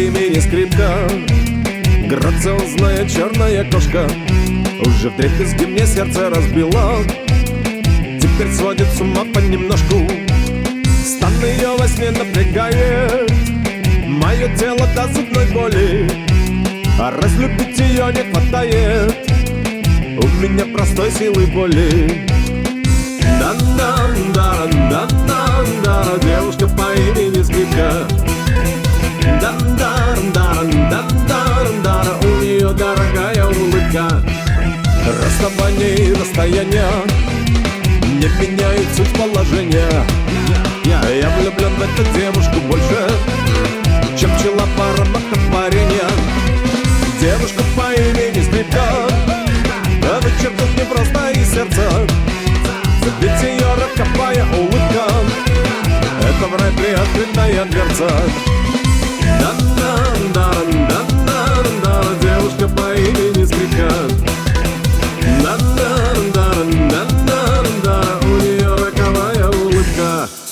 имени Скрипка, грациозная черная кошка, уже вдребезги мне сердце разбила. Теперь сводит с ума понемножку, стан ее во сне напрягает мое тело до зубной боли, а разлюбить ее не хватает у меня простой силы воли. Дан-дан-дан-дан-дан-дан, девушка по имени Скрипка. Дан-дан-дан-дан-дан-дан, у нее дорогая улыбка. Расставание и расстояние не меняют суть положения. Я влюблен в эту девушку больше, чем пчела по ароматам парения. Девушка по имени Скрипка вычеркнут мне просто из сердца, ведь ее роковая улыбка — это в рай приоткрытая дверца. Дан-дан-дан-дан-дан, девушка по имени Скрипка. Дан-дан-дан-дан-дан, у нее роковая улыбка.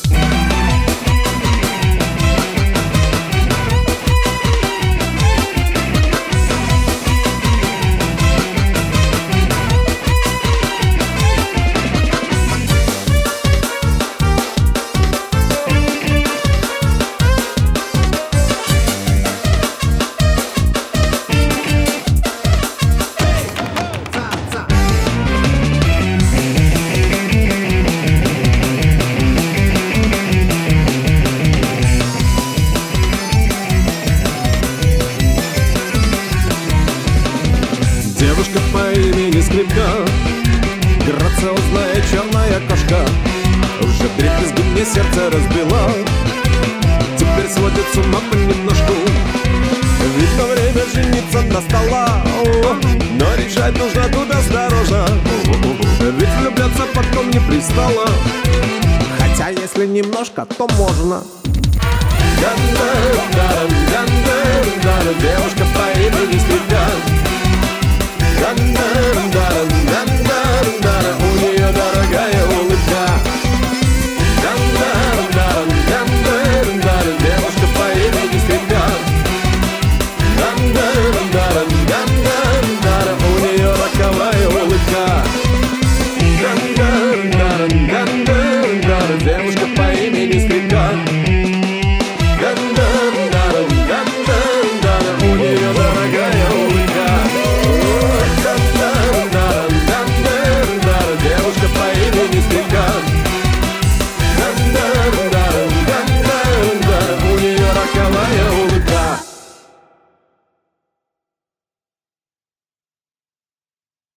Девушка по имени Скрипка, грациозная черная кошка, уже вдребезги мне сердце разбила. Теперь сводит с ума понемножку, видно, время жениться настало. Но решать нужно тут осторожно, ведь влюбляться потом не пристало. Хотя если немножко, то можно. Девушка по имени Скрипка.